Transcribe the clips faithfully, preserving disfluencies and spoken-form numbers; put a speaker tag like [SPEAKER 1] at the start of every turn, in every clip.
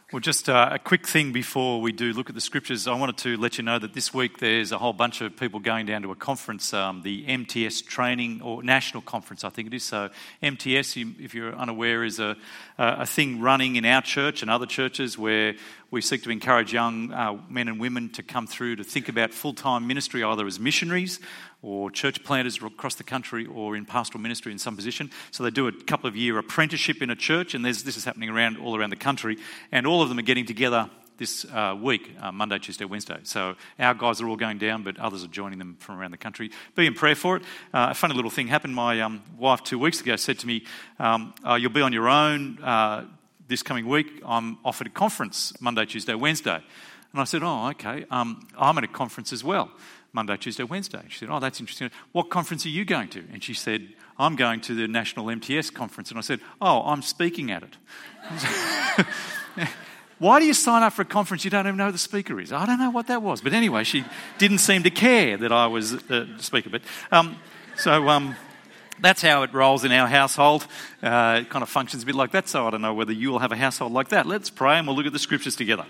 [SPEAKER 1] Well, just uh, a quick thing before we do look at the scriptures. I wanted to let you know that this week there's a whole bunch of people going down to a conference, um, the M T S training or national conference, I think it is. So M T S, if you're unaware, is a, a thing running in our church and other churches where we seek to encourage young uh, men and women to come through to think about full-time ministry, either as missionaries or church planters across the country or in pastoral ministry in some position. So they do a couple of year apprenticeship in a church, and there's, this is happening around all around the country, and all of them are getting together this uh, week, uh, Monday, Tuesday, Wednesday. So our guys are all going down, but others are joining them from around the country. Be in prayer for it. Uh, a funny little thing happened. My um, wife two weeks ago said to me, um, oh, you'll be on your own uh, this coming week. I'm off at a conference Monday, Tuesday, Wednesday. And I said, oh, okay, um, I'm at a conference as well. Monday, Tuesday, Wednesday. She said, oh, that's interesting. What conference are you going to? And she said, I'm going to the National M T S conference. And I said, oh, I'm speaking at it. Why do you sign up for a conference you don't even know who the speaker is? I don't know what that was. But anyway, she didn't seem to care that I was the speaker. But um, So um, that's how it rolls in our household. Uh, it kind of functions a bit like that. So I don't know whether you will have a household like that. Let's pray and we'll look at the scriptures together.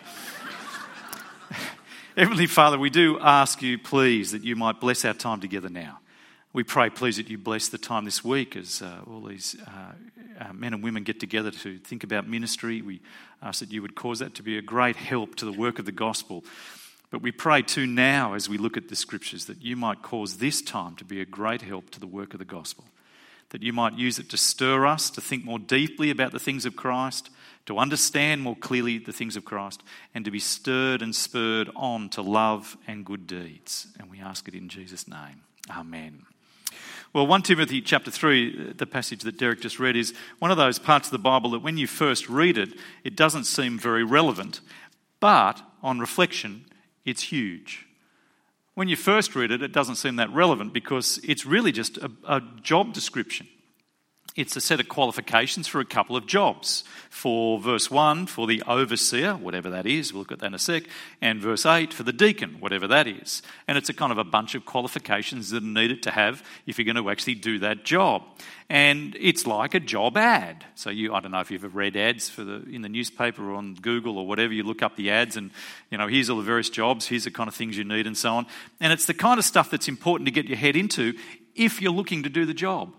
[SPEAKER 1] Heavenly Father, we do ask you, please, that you might bless our time together now. We pray, please, that you bless the time this week as uh, all these uh, uh, men and women get together to think about ministry. We ask that you would cause that to be a great help to the work of the gospel. But we pray too now, as we look at the scriptures, that you might cause this time to be a great help to the work of the gospel. That you might use it to stir us to think more deeply about the things of Christ, to understand more clearly the things of Christ, and to be stirred and spurred on to love and good deeds. And we ask it in Jesus' name. Amen. Well, First Timothy chapter three, the passage that Derek just read, is one of those parts of the Bible that when you first read it, it doesn't seem very relevant. But on reflection, it's huge. When you first read it, it doesn't seem that relevant because it's really just a, a job description. It's a set of qualifications for a couple of jobs. For verse one, for the overseer, whatever that is, we'll look at that in a sec, and verse eight, for the deacon, whatever that is. And it's a kind of a bunch of qualifications that are needed to have if you're going to actually do that job. And it's like a job ad. So you, I don't know if you've ever read ads for the in the newspaper or on Google or whatever, you look up the ads and, you know, here's all the various jobs, here's the kind of things you need and so on. And it's the kind of stuff that's important to get your head into if you're looking to do the job.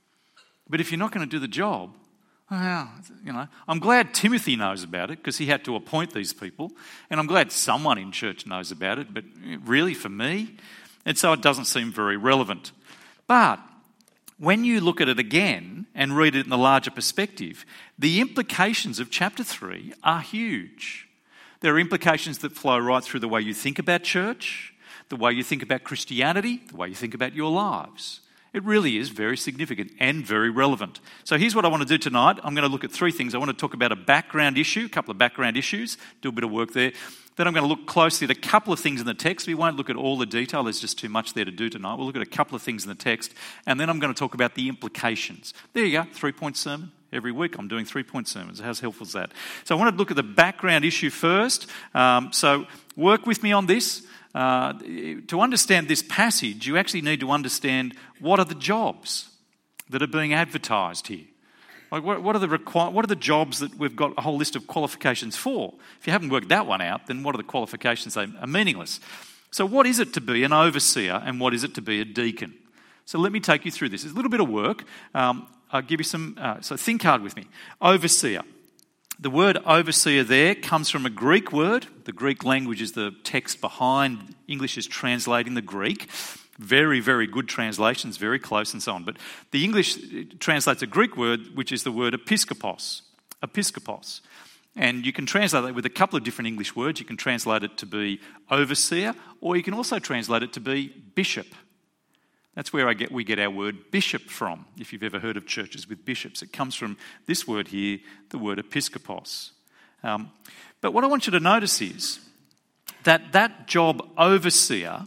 [SPEAKER 1] But if you're not going to do the job, well, you know, I'm glad Timothy knows about it because he had to appoint these people, and I'm glad someone in church knows about it, but really for me, and so it doesn't seem very relevant. But when you look at it again and read it in the larger perspective, the implications of chapter three are huge. There are implications that flow right through the way you think about church, the way you think about Christianity, the way you think about your lives. It really is very significant and very relevant. So here's what I want to do tonight. I'm going to look at three things. I want to talk about a background issue, a couple of background issues, do a bit of work there. Then I'm going to look closely at a couple of things in the text. We won't look at all the detail. There's just too much there to do tonight. We'll look at a couple of things in the text. And then I'm going to talk about the implications. There you go, three-point sermon. Every week I'm doing three-point sermons. How helpful is that? So I want to look at the background issue first. Um, so work with me on this. Uh, to understand this passage, you actually need to understand what are the jobs that are being advertised here. Like, what, what are the require, what are the jobs that we've got a whole list of qualifications for? If you haven't worked that one out, then what are the qualifications? They are meaningless. So what is it to be an overseer and what is it to be a deacon? So let me take you through this. It's a little bit of work. Um, I'll give you some, uh, so think hard with me. Overseer. The word overseer there comes from a Greek word. The Greek language is the text behind. English is translating the Greek. Very, very good translations, very close and so on. But the English translates a Greek word, which is the word episkopos. Episkopos. And you can translate that with a couple of different English words. You can translate it to be overseer, or you can also translate it to be bishop. That's where I get we get our word bishop from, if you've ever heard of churches with bishops. It comes from this word here, the word episkopos. Um, but what I want you to notice is that that job overseer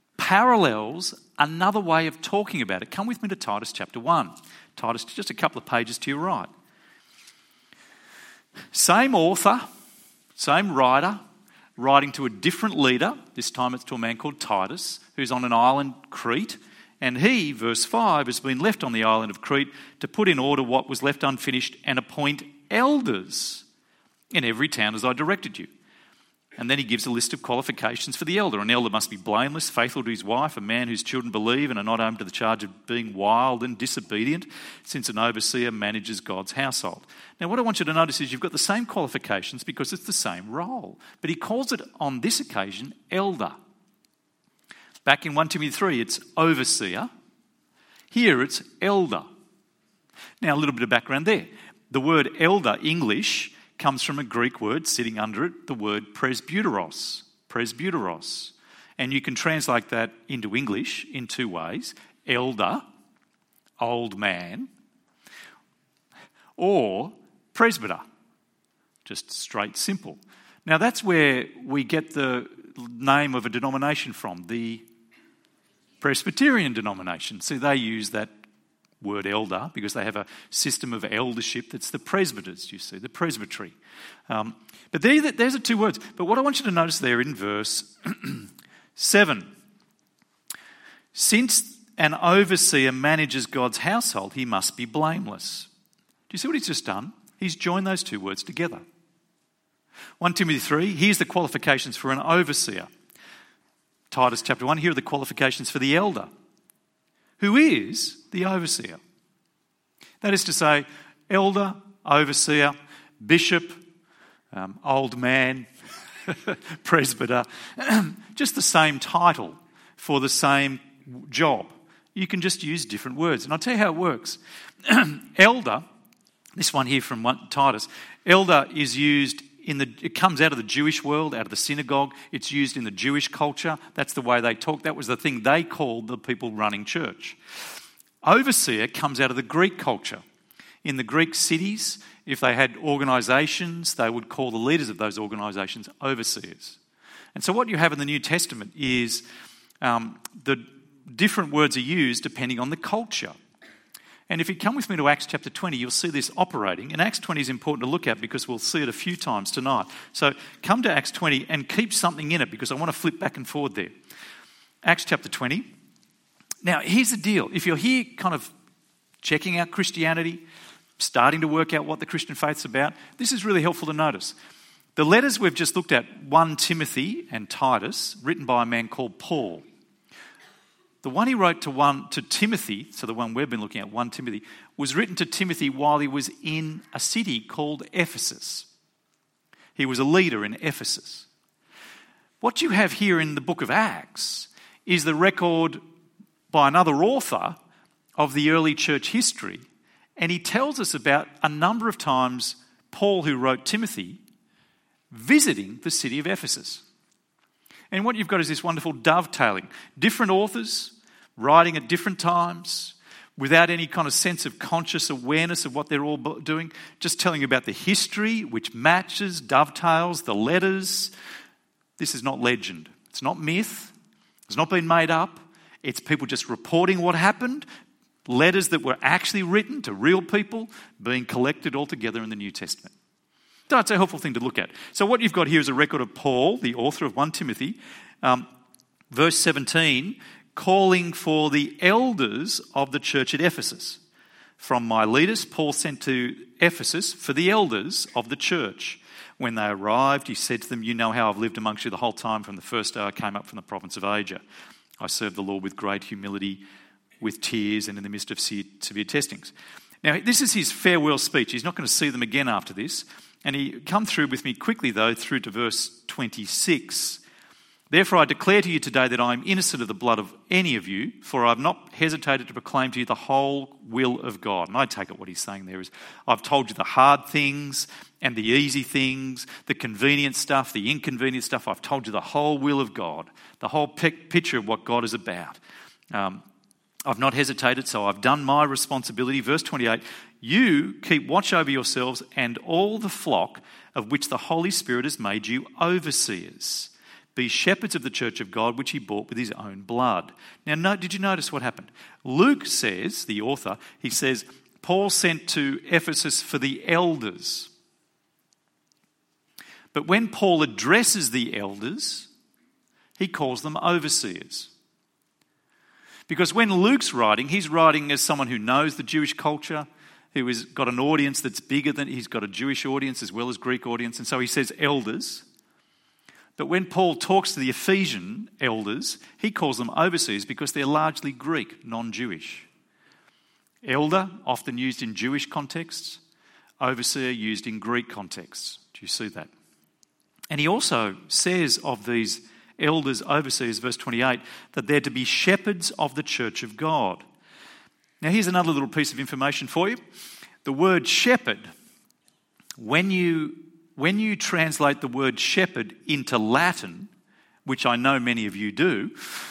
[SPEAKER 1] parallels another way of talking about it. Come with me to Titus chapter one. Titus, just a couple of pages to your right. Same author, same writer, writing to a different leader. This time it's to a man called Titus, who's on an island, Crete. And he, verse five, has been left on the island of Crete to put in order what was left unfinished and appoint elders in every town as I directed you. And then he gives a list of qualifications for the elder. An elder must be blameless, faithful to his wife, a man whose children believe and are not open to the charge of being wild and disobedient, since an overseer manages God's household. Now, what I want you to notice is you've got the same qualifications because it's the same role. But he calls it, on this occasion, elder. Back in First Timothy three, it's overseer. Here, it's elder. Now, a little bit of background there. The word elder, English, comes from a Greek word sitting under it, the word presbyteros. Presbyteros. And you can translate that into English in two ways. Elder, old man, or presbyter. Just straight, simple. Now that's where we get the name of a denomination from, the Presbyterian denomination. See, they use that word elder because they have a system of eldership that's the presbyters, you see, the presbytery. Um, but there, there's the two words. But what I want you to notice there in verse seven, since an overseer manages God's household, he must be blameless. Do you see what he's just done? He's joined those two words together. First Timothy three, here's the qualifications for an overseer. Titus chapter one, here are the qualifications for the elder. Who is the overseer? That is to say, elder, overseer, bishop, um, old man, presbyter, just the same title for the same job. You can just use different words. And I'll tell you how it works. Elder, this one here from Titus, elder is used in the, it comes out of the Jewish world, out of the synagogue. It's used in the Jewish culture. That's the way they talk. That was the thing they called the people running church. Overseer comes out of the Greek culture. In the Greek cities, if they had organisations, they would call the leaders of those organisations overseers. And so what you have in the New Testament is um, the different words are used depending on the culture. And if you come with me to Acts chapter twenty, you'll see this operating. And Acts twenty is important to look at because we'll see it a few times tonight. So come to Acts twenty and keep something in it because I want to flip back and forward there. Acts chapter twenty. Now, here's the deal. If you're here kind of checking out Christianity, starting to work out what the Christian faith's about, this is really helpful to notice. The letters we've just looked at, First Timothy and Titus, written by a man called Paul. The one he wrote to one to Timothy, so the one we've been looking at, First Timothy, was written to Timothy while he was in a city called Ephesus. He was a leader in Ephesus. What you have here in the book of Acts is the record by another author of the early church history, and he tells us about a number of times Paul, who wrote Timothy, visiting the city of Ephesus. And what you've got is this wonderful dovetailing. Different authors writing at different times without any kind of sense of conscious awareness of what they're all doing, just telling you about the history which matches, dovetails, the letters. This is not legend. It's not myth. It's not been made up. It's people just reporting what happened, letters that were actually written to real people being collected all together in the New Testament. That's a helpful thing to look at. So what you've got here is a record of Paul, the author of First Timothy, um, verse seventeen, calling for the elders of the church at Ephesus. From Miletus, Paul sent to Ephesus for the elders of the church. When they arrived, he said to them, "You know how I've lived amongst you the whole time from the first day I came up from the province of Asia. I served the Lord with great humility, with tears, and in the midst of severe testings." Now, this is his farewell speech. He's not going to see them again after this. And he come through with me quickly, though, through to verse twenty-six. "Therefore I declare to you today that I am innocent of the blood of any of you, for I have not hesitated to proclaim to you the whole will of God." And I take it what he's saying there is, I've told you the hard things and the easy things, the convenient stuff, the inconvenient stuff. I've told you the whole will of God, the whole picture of what God is about. Um, I've not hesitated, so I've done my responsibility. Verse twenty-eight, "You keep watch over yourselves and all the flock of which the Holy Spirit has made you overseers. Be shepherds of the church of God, which he bought with his own blood." Now, no, did you notice what happened? Luke says, the author, he says, Paul sent to Ephesus for the elders. But when Paul addresses the elders, he calls them overseers. Because when Luke's writing, he's writing as someone who knows the Jewish culture. who has got an audience that's bigger than, he's got a Jewish audience as well as Greek audience, and so he says elders. But when Paul talks to the Ephesian elders, he calls them overseers because they're largely Greek, non-Jewish. Elder, often used in Jewish contexts. Overseer, used in Greek contexts. Do you see that? And he also says of these elders, overseers, verse twenty-eight, that they're to be shepherds of the church of God. Now here's another little piece of information for you. The word shepherd, when you, when you translate the word shepherd into Latin, which I know many of you do,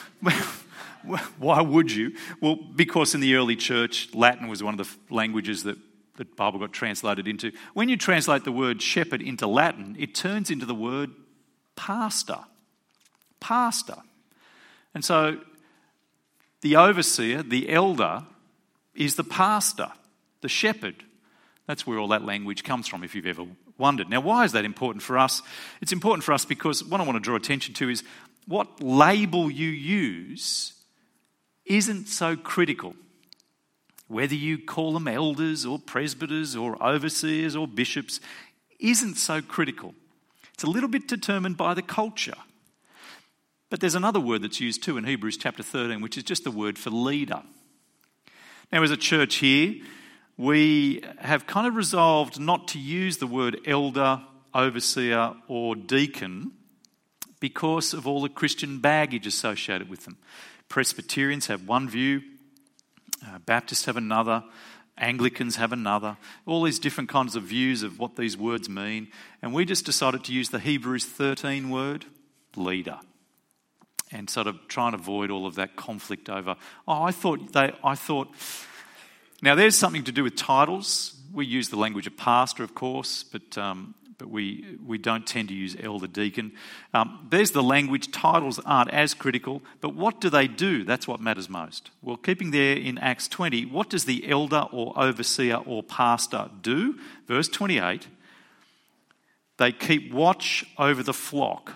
[SPEAKER 1] why would you? Well, because in the early church, Latin was one of the languages that the Bible got translated into. When you translate the word shepherd into Latin, it turns into the word pastor. Pastor. And so the overseer, the elder, is the pastor, the shepherd. That's where all that language comes from, if you've ever wondered. Now, why is that important for us? It's important for us because what I want to draw attention to is what label you use isn't so critical. Whether you call them elders or presbyters or overseers or bishops isn't so critical. It's a little bit determined by the culture. But there's another word that's used too in Hebrews chapter thirteen, which is just the word for leader. Now, as a church here, we have kind of resolved not to use the word elder, overseer, or deacon because of all the Christian baggage associated with them. Presbyterians have one view, uh, Baptists have another, Anglicans have another, all these different kinds of views of what these words mean. And we just decided to use the Hebrews thirteen word, leader, and sort of try and avoid all of that conflict over, oh, I thought they, I thought, now there's something to do with titles. We use the language of pastor, of course, but um, but we we don't tend to use elder, deacon. Um, there's the language. Titles aren't as critical, but what do they do? That's what matters most. Well, keeping there in Acts twenty, what does the elder or overseer or pastor do? Verse twenty-eight, they keep watch over the flock.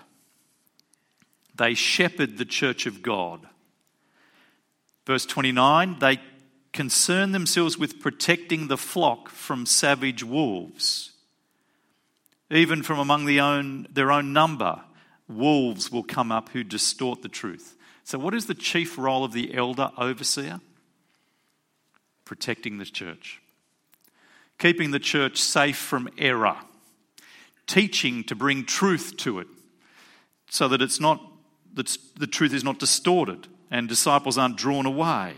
[SPEAKER 1] They shepherd the church of God. Verse twenty-nine, they concern themselves with protecting the flock from savage wolves. Even from among the own, their own number, wolves will come up who distort the truth. So what is the chief role of the elder overseer? Protecting the church. Keeping the church safe from error. Teaching to bring truth to it so that it's not that the truth is not distorted and disciples aren't drawn away.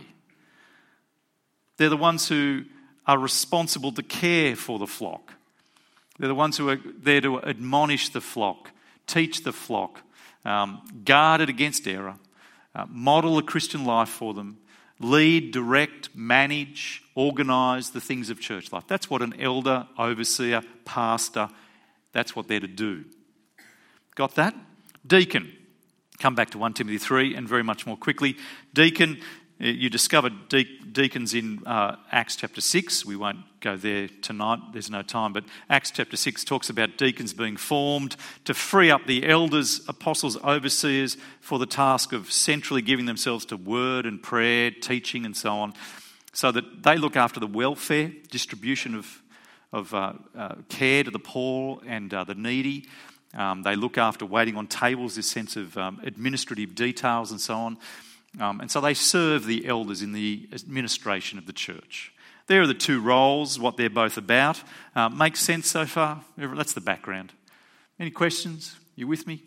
[SPEAKER 1] They're the ones who are responsible to care for the flock. They're the ones who are there to admonish the flock, teach the flock, um, guard it against error, uh, model a Christian life for them, lead, direct, manage, organise the things of church life. That's what an elder, overseer, pastor, that's what they're to do. Got that? Deacon. Come back to First Timothy three and very much more quickly. Deacon, you discovered de- deacons in uh, Acts chapter six. We won't go there tonight, there's no time, but Acts chapter six talks about deacons being formed to free up the elders, apostles, overseers for the task of centrally giving themselves to word and prayer, teaching and so on, so that they look after the welfare, distribution of, of uh, uh, care to the poor and uh, the needy. Um, they look after waiting on tables, this sense of um, administrative details and so on. Um, and so they serve the elders in the administration of the church. There are the two roles, what they're both about. Uh, makes sense so far? That's the background. Any questions? You with me?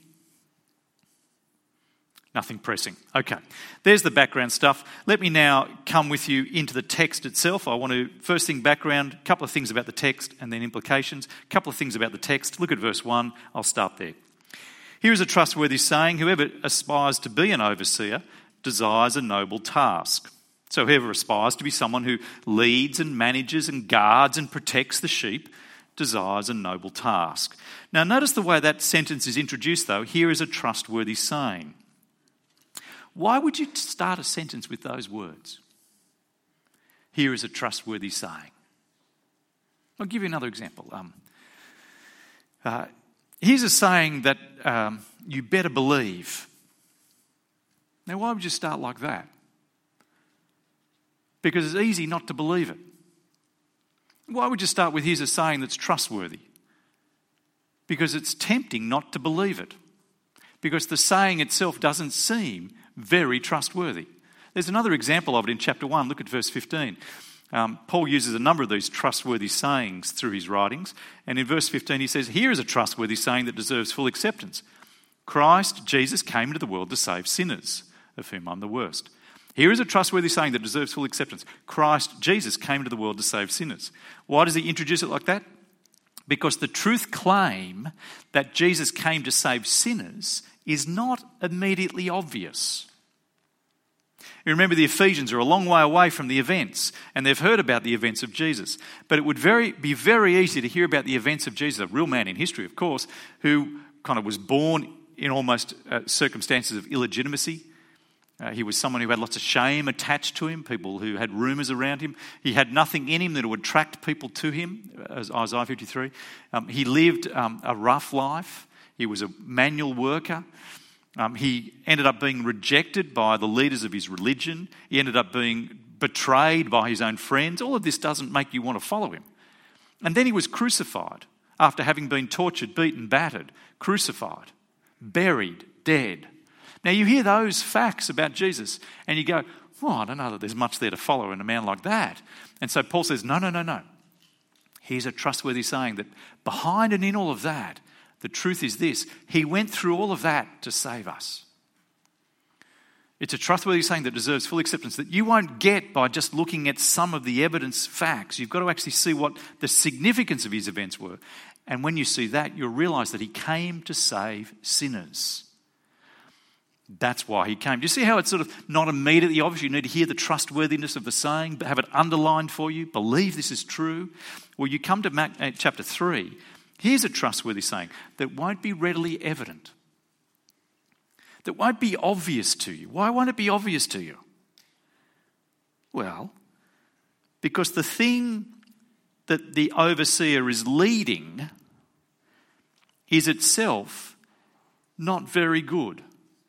[SPEAKER 1] Nothing pressing. Okay, there's the background stuff. Let me now come with you into the text itself. I want to, first thing, background, a couple of things about the text and then implications. A couple of things about the text. Look at verse one. I'll start there. Here is a trustworthy saying, whoever aspires to be an overseer desires a noble task. So whoever aspires to be someone who leads and manages and guards and protects the sheep desires a noble task. Now notice the way that sentence is introduced though. Here is a trustworthy saying. Why would you start a sentence with those words? Here is a trustworthy saying. I'll give you another example. Um, uh, here's a saying that um, you better believe. Now, why would you start like that? Because it's easy not to believe it. Why would you start with here's a saying that's trustworthy? Because it's tempting not to believe it. Because the saying itself doesn't seem very trustworthy. There's another example of it in chapter one. Look at verse fifteen. Um, Paul uses a number of these trustworthy sayings through his writings. And in verse fifteen he says, here is a trustworthy saying that deserves full acceptance. Christ Jesus came into the world to save sinners, of whom I'm the worst. Here is a trustworthy saying that deserves full acceptance. Christ Jesus came into the world to save sinners. Why does he introduce it like that? Because the truth claim that Jesus came to save sinners is not immediately obvious. You remember the Ephesians are a long way away from the events, and they've heard about the events of Jesus. But it would very, be very easy to hear about the events of Jesus, a real man in history, of course, who kind of was born in almost uh, circumstances of illegitimacy. Uh, he was someone who had lots of shame attached to him, people who had rumours around him. He had nothing in him that would attract people to him, as Isaiah fifty-three. Um, he lived um, a rough life. He was a manual worker. Um, he ended up being rejected by the leaders of his religion. He ended up being betrayed by his own friends. All of this doesn't make you want to follow him. And then he was crucified after having been tortured, beaten, battered, crucified, buried, dead. Now you hear those facts about Jesus and you go, well, I don't know that there's much there to follow in a man like that. And so Paul says, no, no, no, no. Here's a trustworthy saying that behind and in all of that, the truth is this: he went through all of that to save us. It's a trustworthy saying that deserves full acceptance that you won't get by just looking at some of the evidence facts. You've got to actually see what the significance of his events were. And when you see that, you'll realise that he came to save sinners. That's why he came. Do you see how it's sort of not immediately obvious? You need to hear the trustworthiness of the saying, but have it underlined for you. Believe this is true. Well, you come to chapter three. Here's a trustworthy saying that won't be readily evident, that won't be obvious to you. Why won't it be obvious to you? Well, because the thing that the overseer is leading is itself not very good.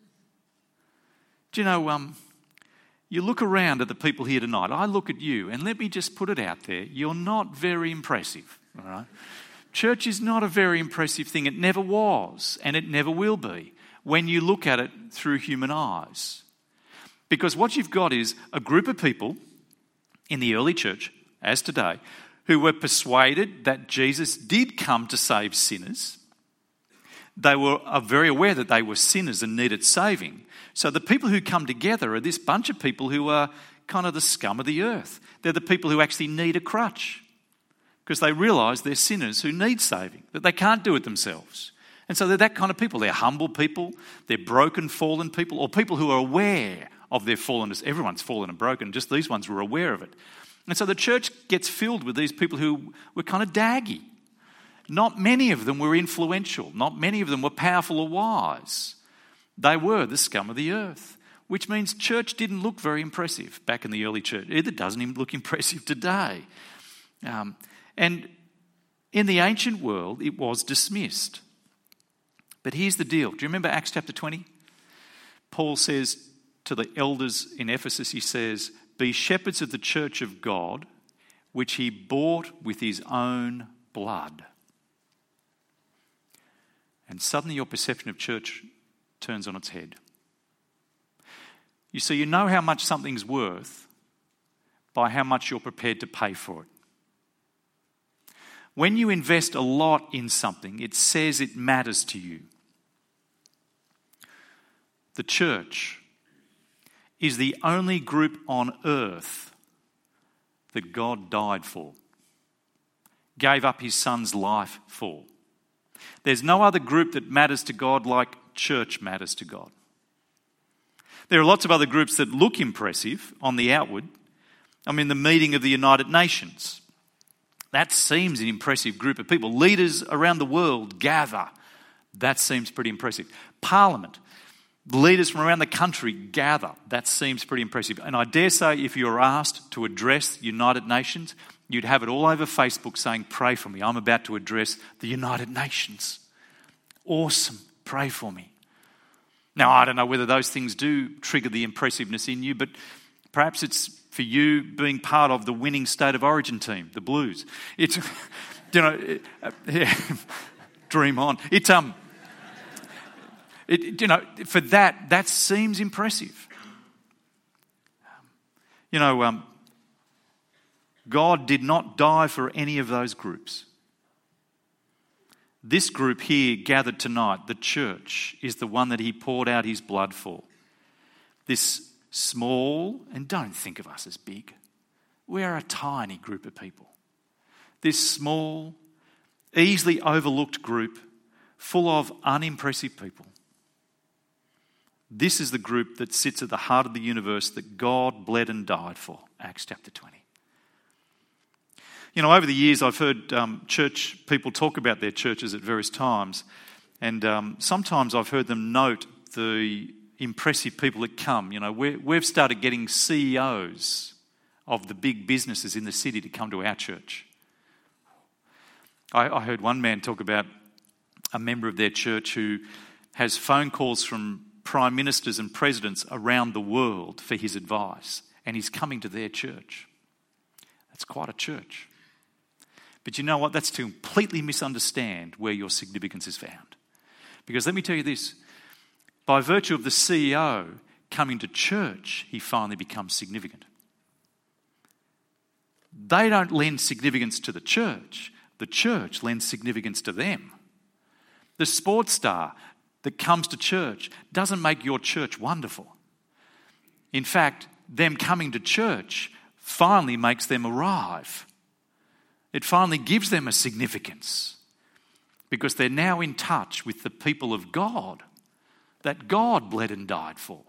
[SPEAKER 1] Do you know, um, you look around at the people here tonight, I look at you, and let me just put it out there, you're not very impressive, all right? Church is not a very impressive thing. It never was, and it never will be when you look at it through human eyes. Because what you've got is a group of people in the early church, as today, who were persuaded that Jesus did come to save sinners. They were very aware that they were sinners and needed saving. So the people who come together are this bunch of people who are kind of the scum of the earth. They're the people who actually need a crutch because they realise they're sinners who need saving, that they can't do it themselves. And so they're that kind of people. They're humble people, they're broken, fallen people, or people who are aware of their fallenness. Everyone's fallen and broken, just these ones were aware of it. And so the church gets filled with these people who were kind of daggy. Not many of them were influential. Not many of them were powerful or wise. They were the scum of the earth, which means church didn't look very impressive back in the early church. It doesn't even look impressive today. Um, and in the ancient world, it was dismissed. But here's the deal. Do you remember Acts chapter twenty? Paul says to the elders in Ephesus, he says, "Be shepherds of the church of God, which he bought with his own blood." And suddenly your perception of church turns on its head. You see, you know how much something's worth by how much you're prepared to pay for it. When you invest a lot in something, it says it matters to you. The church is the only group on earth that God died for, gave up his son's life for. There's no other group that matters to God like church matters to God. There are lots of other groups that look impressive on the outward. I mean, the meeting of the United Nations. That seems an impressive group of people. Leaders around the world gather. That seems pretty impressive. Parliament. Leaders from around the country gather. That seems pretty impressive. And I dare say if you were asked to address the United Nations, you'd have it all over Facebook saying, "Pray for me. I'm about to address the United Nations." Awesome. Pray for me. Now, I don't know whether those things do trigger the impressiveness in you, but Perhaps it's for you being part of the winning State of Origin team, the Blues. It's, you know, yeah, dream on. It's um, it, you know, for that that seems impressive. You know, um, God did not die for any of those groups. This group here gathered tonight, the church, is the one that he poured out his blood for. This small, and don't think of us as big. We are a tiny group of people. This small, easily overlooked group full of unimpressive people. This is the group that sits at the heart of the universe that God bled and died for, Acts chapter twenty. You know, over the years I've heard um, church people talk about their churches at various times, and um, sometimes I've heard them note the impressive people that come. You know, we're, we've started getting C E Os of the big businesses in the city to come to our church. I, I heard one man talk about a member of their church who has phone calls from prime ministers and presidents around the world for his advice, and he's coming to their church. That's quite a church. But you know what? That's to completely misunderstand where your significance is found. Because let me tell you this, by virtue of the C E O coming to church, he finally becomes significant. They don't lend significance to the church. The church lends significance to them. The sports star that comes to church doesn't make your church wonderful. In fact, them coming to church finally makes them arrive. It finally gives them a significance because they're now in touch with the people of God that God bled and died for.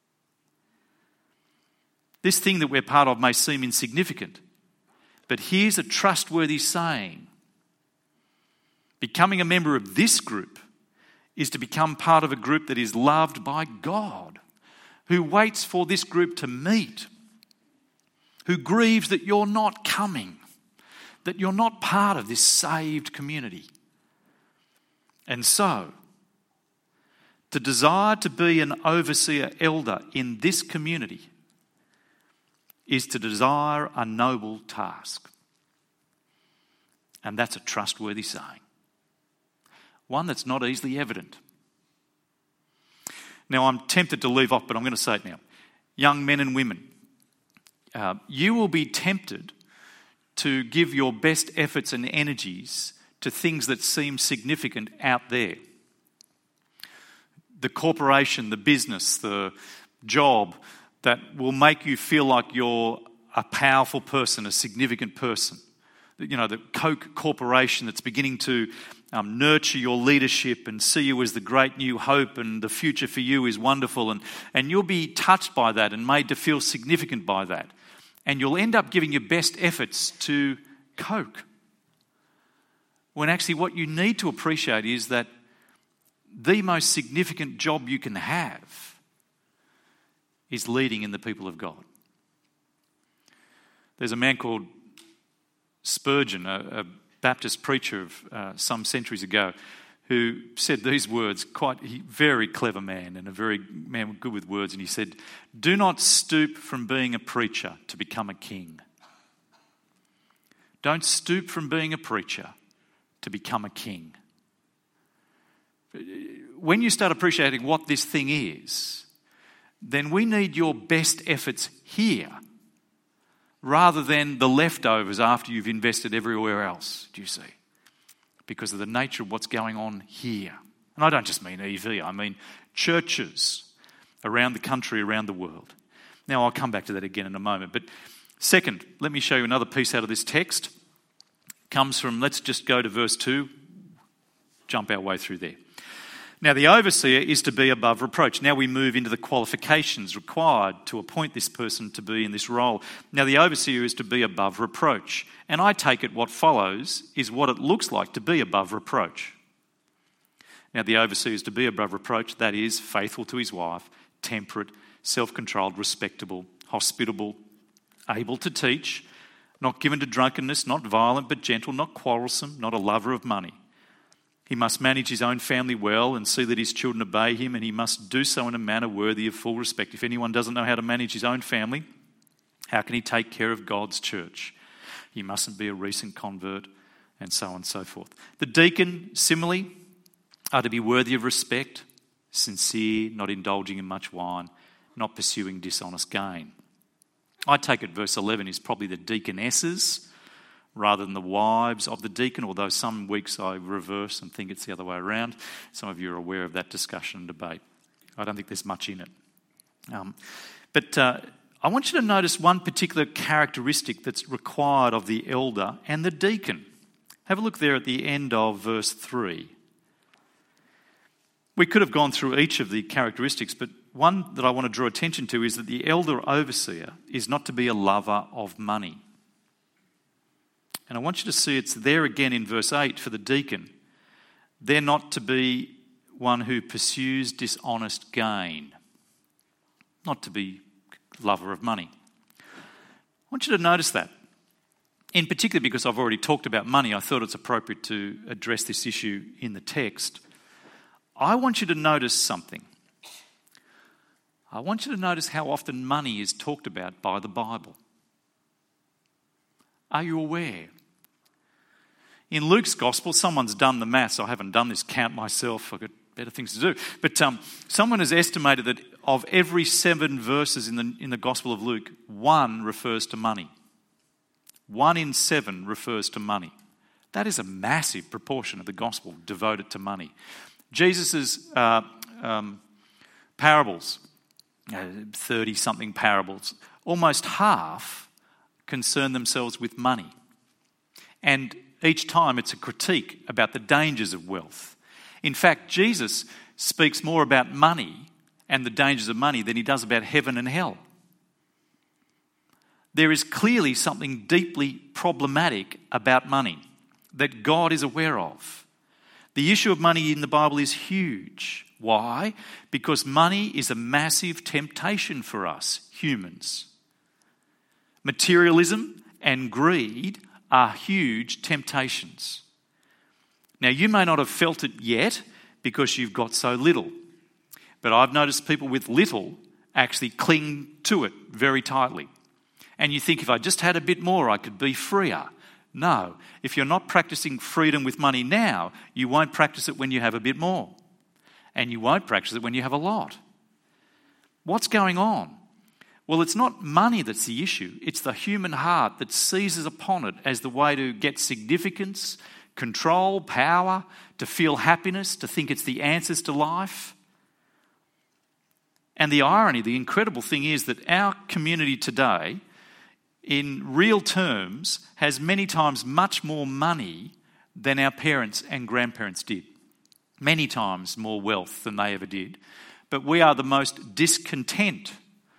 [SPEAKER 1] This thing that we're part of may seem insignificant, but here's a trustworthy saying. Becoming a member of this group is to become part of a group that is loved by God, who waits for this group to meet, who grieves that you're not coming, that you're not part of this saved community. And so, to desire to be an overseer elder in this community is to desire a noble task. And that's a trustworthy saying. One that's not easily evident. Now, I'm tempted to leave off, but I'm going to say it now. Young men and women, uh, you will be tempted to give your best efforts and energies to things that seem significant out there. The corporation, the business, the job that will make you feel like you're a powerful person, a significant person. You know, the Coke Corporation that's beginning to um, nurture your leadership and see you as the great new hope, and the future for you is wonderful, and, and you'll be touched by that and made to feel significant by that. And you'll end up giving your best efforts to Coke. When actually what you need to appreciate is that the most significant job you can have is leading in the people of God. There's a man called Spurgeon, a, a Baptist preacher of uh, some centuries ago, who said these words, quite he, very clever man and a very man good with words, and he said, "Do not stoop from being a preacher to become a king." Don't stoop from being a preacher to become a king. When you start appreciating what this thing is, then we need your best efforts here rather than the leftovers after you've invested everywhere else, do you see? Because of the nature of what's going on here. And I don't just mean E V, I mean churches around the country, around the world. Now, I'll come back to that again in a moment. But second, let me show you another piece out of this text. It comes from, let's just go to verse two, jump our way through there. Now, the overseer is to be above reproach. Now we move into the qualifications required to appoint this person to be in this role. Now, the overseer is to be above reproach. And I take it what follows is what it looks like to be above reproach. Now, the overseer is to be above reproach, that is, faithful to his wife, temperate, self-controlled, respectable, hospitable, able to teach, not given to drunkenness, not violent but gentle, not quarrelsome, not a lover of money. He must manage his own family well and see that his children obey him, and he must do so in a manner worthy of full respect. If anyone doesn't know how to manage his own family, How can he take care of God's church? He mustn't be a recent convert, and so on and so forth. The deacon, similarly, are to be worthy of respect, sincere, not indulging in much wine, not pursuing dishonest gain. I take it verse eleven is probably the deaconesses rather than the wives of the deacon, although some weeks I reverse and think it's the other way around. Some of you are aware of that discussion and debate. I don't think there's much in it. Um, but uh, I want you to notice one particular characteristic that's required of the elder and the deacon. Have a look there at the end of verse three. We could have gone through each of the characteristics, but one that I want to draw attention to is that the elder overseer is not to be a lover of money. And I want you to see it's there again in verse eight for the deacon. They're not to be one who pursues dishonest gain, not to be a lover of money. I want you to notice that. In particular, because I've already talked about money, I thought it's appropriate to address this issue in the text. I want you to notice something. I want you to notice how often money is talked about by the Bible. Are you aware? In Luke's Gospel, someone's done the maths. I haven't done this count myself. I've got better things to do. But um, someone has estimated that of every seven verses in the, in the Gospel of Luke, one refers to money. One in seven refers to money. That is a massive proportion of the Gospel devoted to money. Jesus' uh, um, parables, thirty-something parables, almost half concern themselves with money. And each time it's a critique about the dangers of wealth. In fact, Jesus speaks more about money and the dangers of money than he does about heaven and hell. There is clearly something deeply problematic about money that God is aware of. The issue of money in the Bible is huge. Why? Because money is a massive temptation for us, humans. Materialism and greed are huge temptations. Now, you may not have felt it yet because you've got so little, but I've noticed people with little actually cling to it very tightly. And you think, if I just had a bit more, I could be freer. No, if you're not practicing freedom with money now, you won't practice it when you have a bit more. And you won't practice it when you have a lot. What's going on? Well, it's not money that's the issue. It's the human heart that seizes upon it as the way to get significance, control, power, to feel happiness, to think it's the answers to life. And the irony, the incredible thing is that our community today, in real terms, has many times much more money than our parents and grandparents did. Many times more wealth than they ever did. But we are the most discontent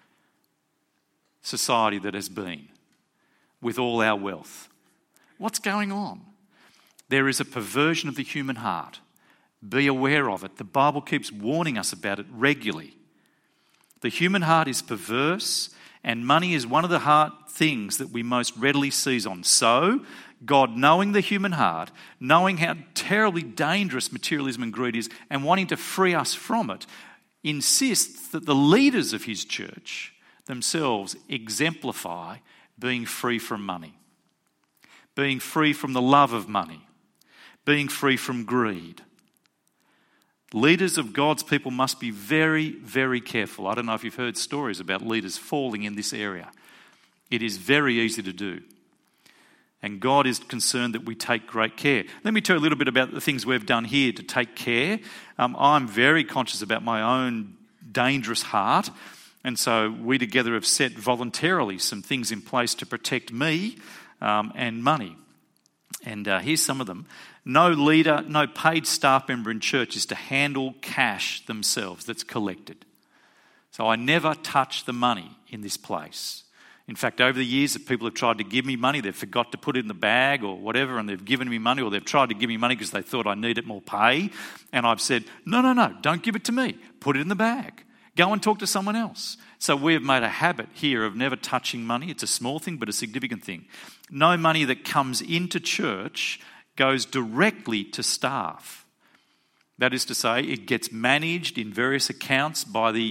[SPEAKER 1] society that has been with all our wealth. What's going on? There is a perversion of the human heart. Be aware of it. The Bible keeps warning us about it regularly. The human heart is perverse, and money is one of the hard things that we most readily seize on. So, God, knowing the human heart, knowing how terribly dangerous materialism and greed is, and wanting to free us from it, insists that the leaders of his church themselves exemplify being free from money, being free from the love of money, being free from greed. Leaders of God's people must be very, very careful. I don't know if you've heard stories about leaders falling in this area. It is very easy to do. And God is concerned that we take great care. Let me tell you a little bit about the things we've done here to take care. Um, I'm very conscious about my own dangerous heart. And so we together have set voluntarily some things in place to protect me um, and money. And uh, here's some of them. No leader, no paid staff member in church is to handle cash themselves that's collected. So I never touch the money in this place. In fact, over the years, if people have tried to give me money, they've forgot to put it in the bag or whatever, and they've given me money, or they've tried to give me money because they thought I needed more pay. And I've said, no, no, no, don't give it to me. Put it in the bag. Go and talk to someone else. So we have made a habit here of never touching money. It's a small thing, but a significant thing. No money that comes into church goes directly to staff. That is to say, it gets managed in various accounts by the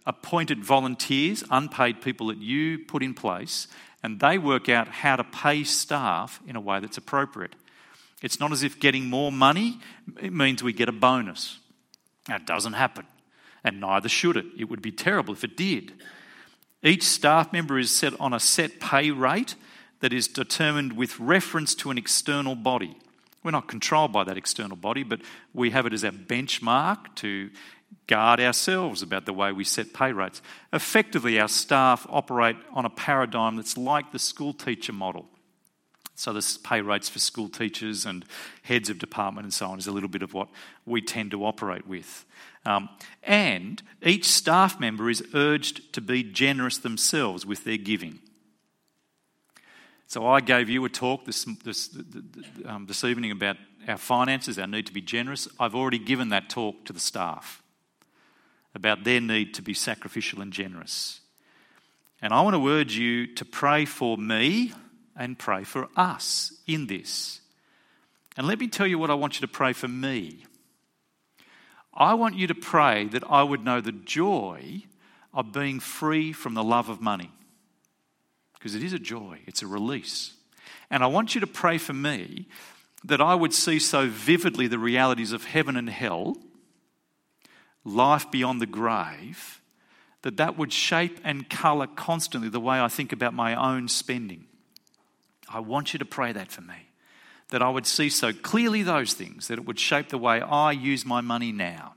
[SPEAKER 1] appointed volunteers, unpaid people that you put in place, and they work out how to pay staff in a way that's appropriate. It's not as if getting more money it means we get a bonus. That doesn't happen, and neither should it. It would be terrible if it did. Each staff member is set on a set pay rate that is determined with reference to an external body. We're not controlled by that external body, but we have it as our benchmark to guard ourselves about the way we set pay rates. Effectively, our staff operate on a paradigm that's like the school teacher model. So the pay rates for school teachers and heads of department and so on is a little bit of what we tend to operate with. Um, and each staff member is urged to be generous themselves with their giving. So I gave you a talk this this, um, this evening about our finances, our need to be generous. I've already given that talk to the staff about their need to be sacrificial and generous. And I want to urge you to pray for me and pray for us in this. And let me tell you what I want you to pray for me. I want you to pray that I would know the joy of being free from the love of money. Because it is a joy, it's a release. And I want you to pray for me that I would see so vividly the realities of heaven and hell, life beyond the grave, that that would shape and colour constantly the way I think about my own spending. I want you to pray that for me, that I would see so clearly those things, that it would shape the way I use my money now.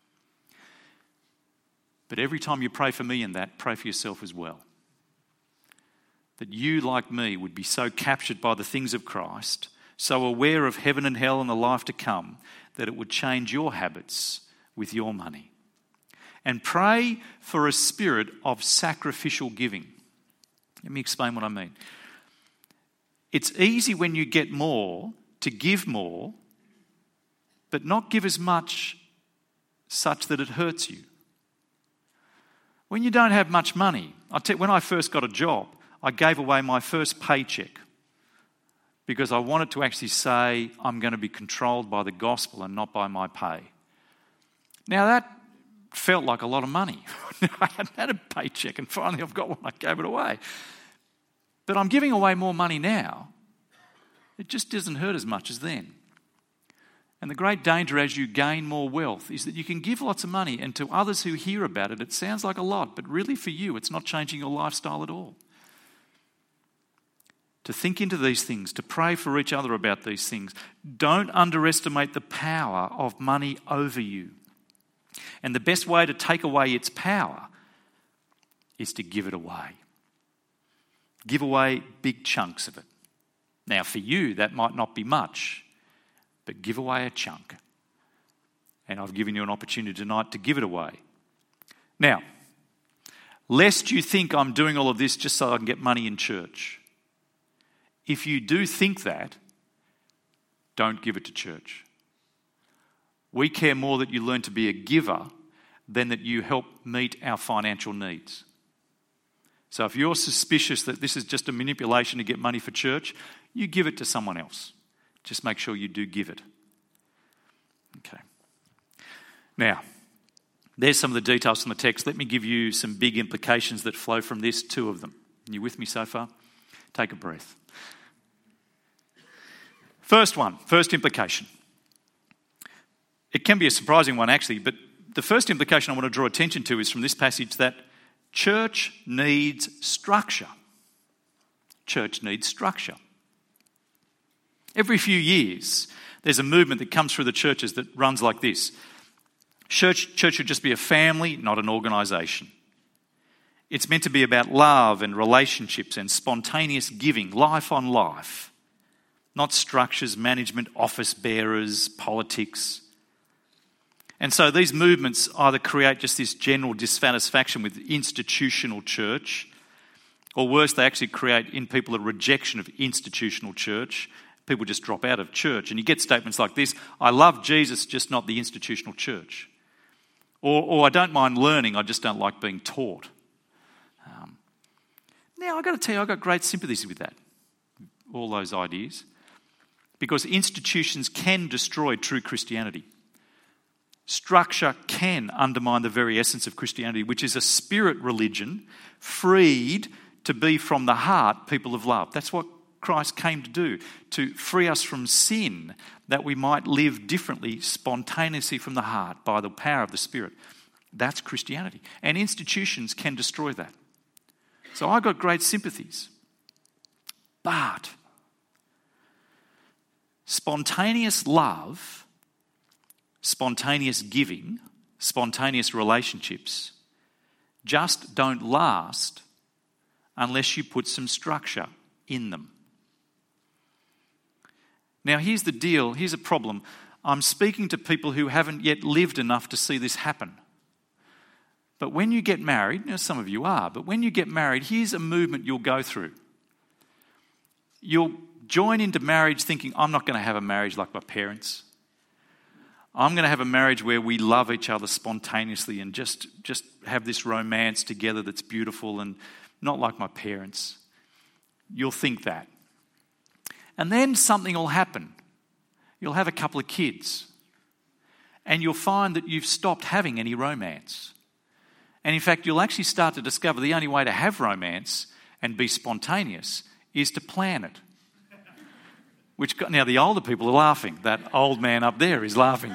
[SPEAKER 1] But every time you pray for me in that, pray for yourself as well. That you, like me, would be so captured by the things of Christ, so aware of heaven and hell and the life to come, that it would change your habits with your money. And pray for a spirit of sacrificial giving. Let me explain what I mean. It's easy when you get more to give more, but not give as much such that it hurts you. When you don't have much money, I tell you, when I first got a job, I gave away my first paycheck because I wanted to actually say I'm going to be controlled by the gospel and not by my pay. Now that felt like a lot of money. I hadn't had a paycheck and finally I've got one, I gave it away. But I'm giving away more money now. It just doesn't hurt as much as then. And the great danger as you gain more wealth is that you can give lots of money, and to others who hear about it, it sounds like a lot, but really for you, it's not changing your lifestyle at all. To think into these things, to pray for each other about these things. Don't underestimate the power of money over you. And the best way to take away its power is to give it away. Give away big chunks of it. Now, for you, that might not be much, but give away a chunk. And I've given you an opportunity tonight to give it away. Now, lest you think I'm doing all of this just so I can get money in church. If you do think that, don't give it to church. We care more that you learn to be a giver than that you help meet our financial needs. So if you're suspicious that this is just a manipulation to get money for church, you give it to someone else. Just make sure you do give it. Okay. Now, there's some of the details from the text. Let me give you some big implications that flow from this, two of them. Are you with me so far? Take a breath. First one, first implication. It can be a surprising one actually, but the first implication I want to draw attention to is from this passage that church needs structure. Church needs structure. Every few years, there's a movement that comes through the churches that runs like this. Church, church should just be a family, not an organisation. It's meant to be about love and relationships and spontaneous giving, life on life. Not structures, management, office bearers, politics. And so these movements either create just this general dissatisfaction with institutional church, or worse, they actually create in people a rejection of institutional church. People just drop out of church. And you get statements like this: I love Jesus, just not the institutional church. Or, or I don't mind learning, I just don't like being taught. Um, now, I've got to tell you, I've got great sympathies with that, all those ideas. Because institutions can destroy true Christianity. Structure can undermine the very essence of Christianity, which is a spirit religion freed to be from the heart people of love. That's what Christ came to do, to free us from sin, that we might live differently, spontaneously from the heart by the power of the Spirit. That's Christianity. And institutions can destroy that. So I've got great sympathies. But spontaneous love, spontaneous giving, spontaneous relationships just don't last unless you put some structure in them. Now, here's the deal. Here's a problem. I'm speaking to people who haven't yet lived enough to see this happen. But when you get married, now some of you are, but when you get married, here's a movement you'll go through. You'll join into marriage thinking, I'm not going to have a marriage like my parents. I'm going to have a marriage where we love each other spontaneously and just, just have this romance together that's beautiful and not like my parents. You'll think that. And then something will happen. You'll have a couple of kids. And you'll find that you've stopped having any romance. And in fact, you'll actually start to discover the only way to have romance and be spontaneous is to plan it. Which, now the older people are laughing. That old man up there is laughing.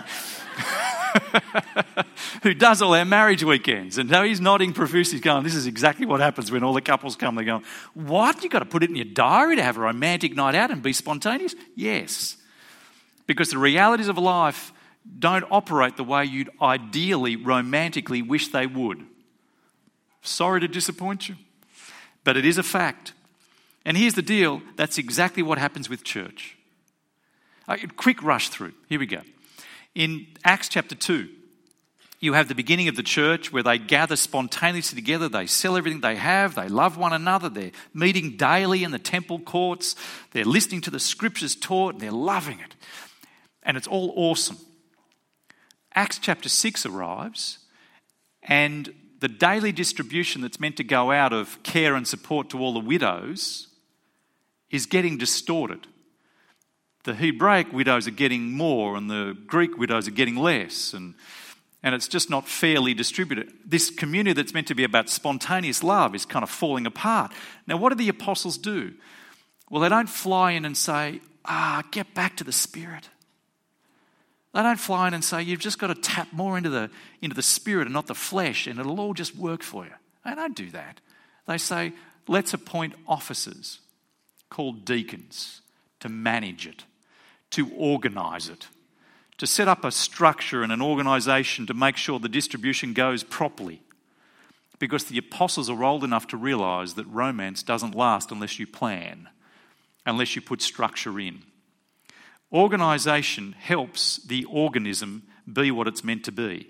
[SPEAKER 1] Who does all our marriage weekends. And now he's nodding profusely, going, this is exactly what happens when all the couples come. They go, what? You've got to put it in your diary to have a romantic night out and be spontaneous? Yes. Because the realities of life don't operate the way you'd ideally, romantically wish they would. Sorry to disappoint you. But it is a fact. And here's the deal. That's exactly what happens with church. A quick rush through. Here we go. In Acts chapter two, you have the beginning of the church where they gather spontaneously together. They sell everything they have. They love one another. They're meeting daily in the temple courts. They're listening to the scriptures taught. And they're loving it. And it's all awesome. Acts chapter six arrives, and the daily distribution that's meant to go out of care and support to all the widows is getting distorted. The Hebraic widows are getting more and the Greek widows are getting less, and, and it's just not fairly distributed. This community that's meant to be about spontaneous love is kind of falling apart. Now, what do the apostles do? Well, they don't fly in and say, ah, get back to the Spirit. They don't fly in and say, you've just got to tap more into the, into the Spirit and not the flesh, and it'll all just work for you. They don't do that. They say, let's appoint officers called deacons to manage it, to organise it, to set up a structure and an organisation to make sure the distribution goes properly. Because the apostles are old enough to realise that romance doesn't last unless you plan, unless you put structure in. Organisation helps the organism be what it's meant to be.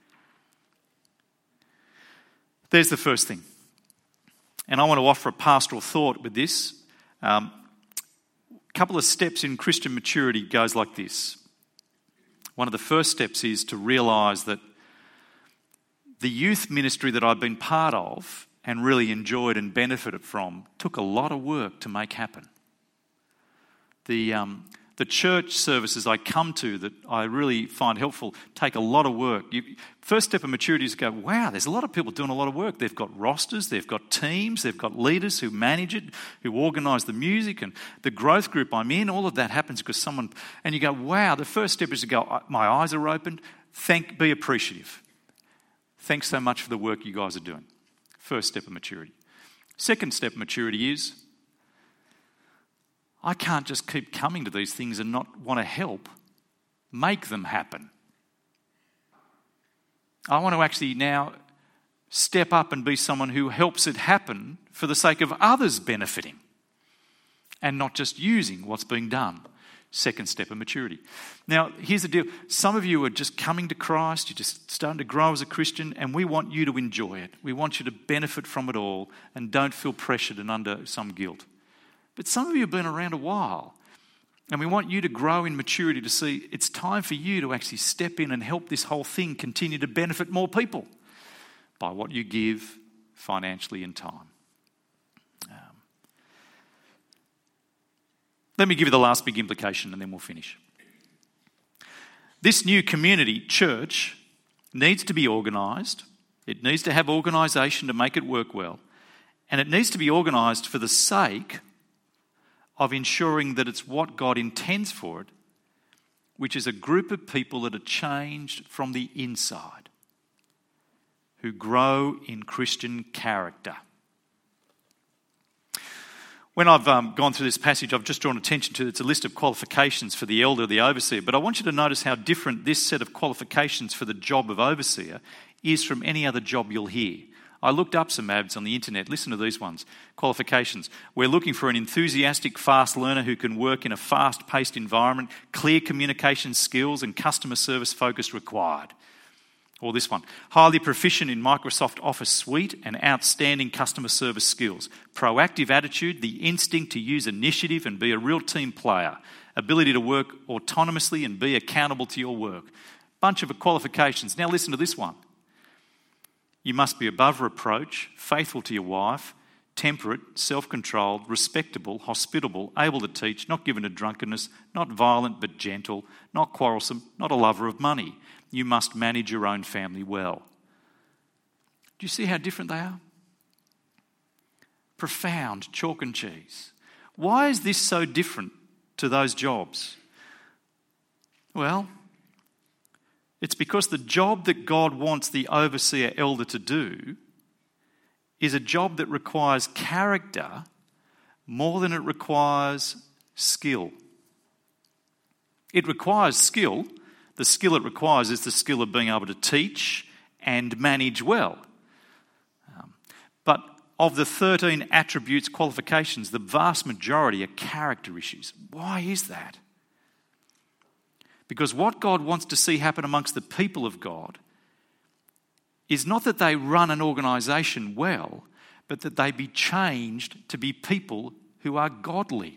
[SPEAKER 1] There's the first thing. And I want to offer a pastoral thought with this. Um, a couple of steps in Christian maturity goes like this. One of the first steps is to realise that the youth ministry that I've been part of and really enjoyed and benefited from took a lot of work to make happen. The... Um, The church services I come to that I really find helpful take a lot of work. You, first step of maturity is to go, wow, there's a lot of people doing a lot of work. They've got rosters, they've got teams, they've got leaders who manage it, who organise the music, and the growth group I'm in. All of that happens because someone, and you go, wow, the first step is to go, my eyes are opened. Thank, be appreciative. Thanks so much for the work you guys are doing. First step of maturity. Second step of maturity is, I can't just keep coming to these things and not want to help make them happen. I want to actually now step up and be someone who helps it happen for the sake of others benefiting and not just using what's being done. Second step of maturity. Now, here's the deal. Some of you are just coming to Christ, you're just starting to grow as a Christian, and we want you to enjoy it. We want you to benefit from it all and don't feel pressured and under some guilt. But some of you have been around a while, and we want you to grow in maturity to see it's time for you to actually step in and help this whole thing continue to benefit more people by what you give financially and time. Um, let me give you the last big implication and then we'll finish. This new community, church, needs to be organised. It needs to have organisation to make it work well. And it needs to be organised for the sake of ensuring that it's what God intends for it, which is a group of people that are changed from the inside, who grow in Christian character. When I've um, gone through this passage, I've just drawn attention to it's a list of qualifications for the elder, the overseer. But I want you to notice how different this set of qualifications for the job of overseer is from any other job you'll hear. I looked up some ads on the internet. Listen to these ones. Qualifications. We're looking for an enthusiastic, fast learner who can work in a fast-paced environment, clear communication skills and customer service focus required. Or this one, highly proficient in Microsoft Office Suite and outstanding customer service skills. Proactive attitude, the instinct to use initiative and be a real team player. Ability to work autonomously and be accountable to your work. Bunch of qualifications. Now listen to this one. You must be above reproach, faithful to your wife, temperate, self-controlled, respectable, hospitable, able to teach, not given to drunkenness, not violent but gentle, not quarrelsome, not a lover of money. You must manage your own family well. Do you see how different they are? Profound, chalk and cheese. Why is this so different to those jobs? Well, it's because the job that God wants the overseer elder to do is a job that requires character more than it requires skill. It requires skill. The skill it requires is the skill of being able to teach and manage well. Um, but of the thirteen attributes, qualifications, the vast majority are character issues. Why is that? Because what God wants to see happen amongst the people of God is not that they run an organisation well, but that they be changed to be people who are godly.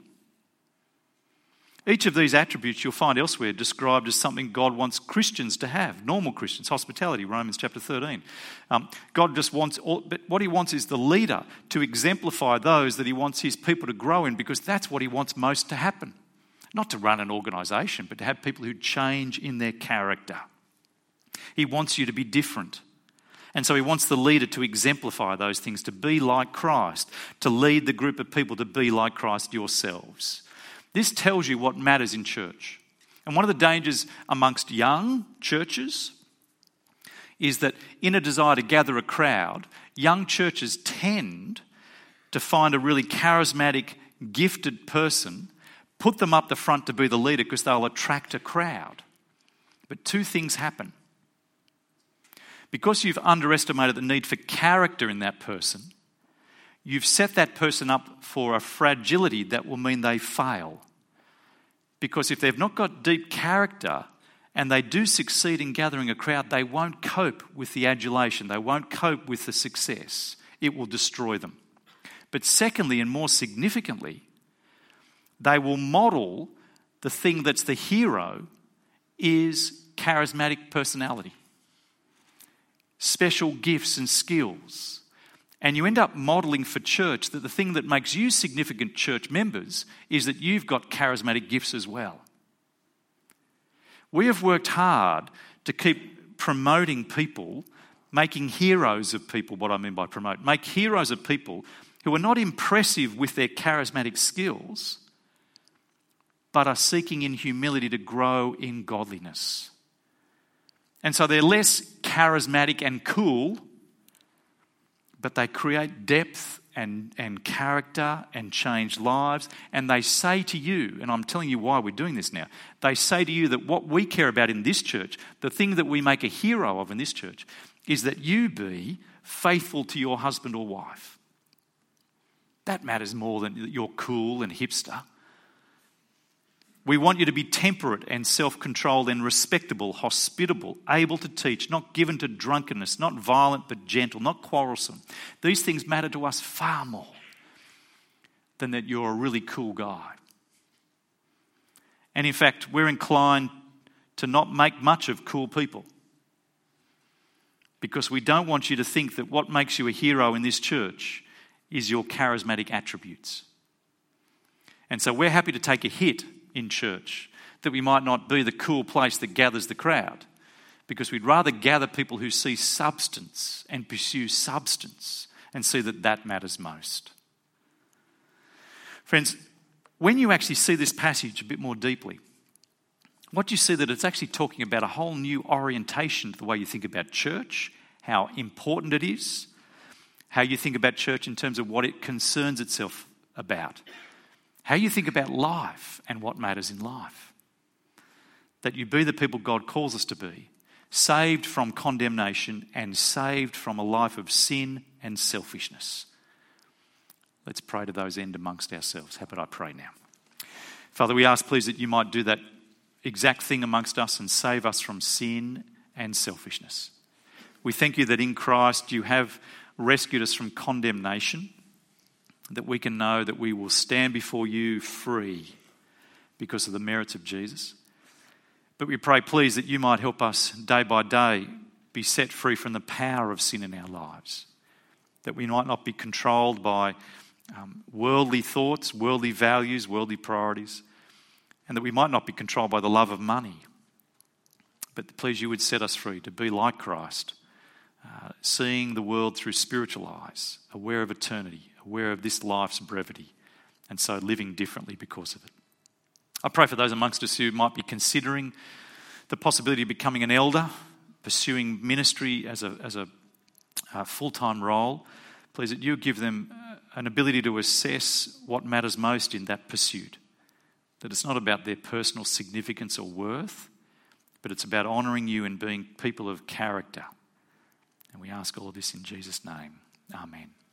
[SPEAKER 1] Each of these attributes you'll find elsewhere described as something God wants Christians to have, normal Christians, hospitality, Romans chapter thirteen. Um, God just wants, all, but what he wants is the leader to exemplify those that he wants his people to grow in, because that's what he wants most to happen. Not to run an organisation, but to have people who change in their character. He wants you to be different. And so he wants the leader to exemplify those things, to be like Christ, to lead the group of people to be like Christ yourselves. This tells you what matters in church. And one of the dangers amongst young churches is that in a desire to gather a crowd, young churches tend to find a really charismatic, gifted person, put them up the front to be the leader because they'll attract a crowd. But two things happen. Because you've underestimated the need for character in that person, you've set that person up for a fragility that will mean they fail. Because if they've not got deep character and they do succeed in gathering a crowd, they won't cope with the adulation. They won't cope with the success. It will destroy them. But secondly, and more significantly, they will model the thing that's the hero is charismatic personality, special gifts and skills. And you end up modelling for church that the thing that makes you significant church members is that you've got charismatic gifts as well. We have worked hard to keep promoting people, making heroes of people, what I mean by promote, make heroes of people who are not impressive with their charismatic skills, but are seeking in humility to grow in godliness. And so they're less charismatic and cool, but they create depth and, and character and change lives. And they say to you, and I'm telling you why we're doing this now, they say to you that what we care about in this church, the thing that we make a hero of in this church, is that you be faithful to your husband or wife. That matters more than that you're cool and hipster. We want you to be temperate and self-controlled and respectable, hospitable, able to teach, not given to drunkenness, not violent but gentle, not quarrelsome. These things matter to us far more than that you're a really cool guy. And in fact, we're inclined to not make much of cool people because we don't want you to think that what makes you a hero in this church is your charismatic attributes. And so we're happy to take a hit in church that we might not be the cool place that gathers the crowd, because we'd rather gather people who see substance and pursue substance and see that that matters most. Friends, when you actually see this passage a bit more deeply, what you see that it's actually talking about a whole new orientation to the way you think about church, how important it is, how you think about church in terms of what it concerns itself about, how you think about life and what matters in life. That you be the people God calls us to be, saved from condemnation and saved from a life of sin and selfishness. Let's pray to those end amongst ourselves. How about I pray now? Father, we ask please that you might do that exact thing amongst us and save us from sin and selfishness. We thank you that in Christ you have rescued us from condemnation, that we can know that we will stand before you free because of the merits of Jesus. But we pray, please, that you might help us day by day be set free from the power of sin in our lives, that we might not be controlled by um, worldly thoughts, worldly values, worldly priorities, and that we might not be controlled by the love of money. But please, you would set us free to be like Christ, uh, seeing the world through spiritual eyes, aware of eternity, aware of this life's brevity, and so living differently because of it. I pray for those amongst us who might be considering the possibility of becoming an elder, pursuing ministry as a, as a uh, full-time role. Please, that you give them an ability to assess what matters most in that pursuit. That it's not about their personal significance or worth, but it's about honouring you and being people of character. And we ask all of this in Jesus' name. Amen.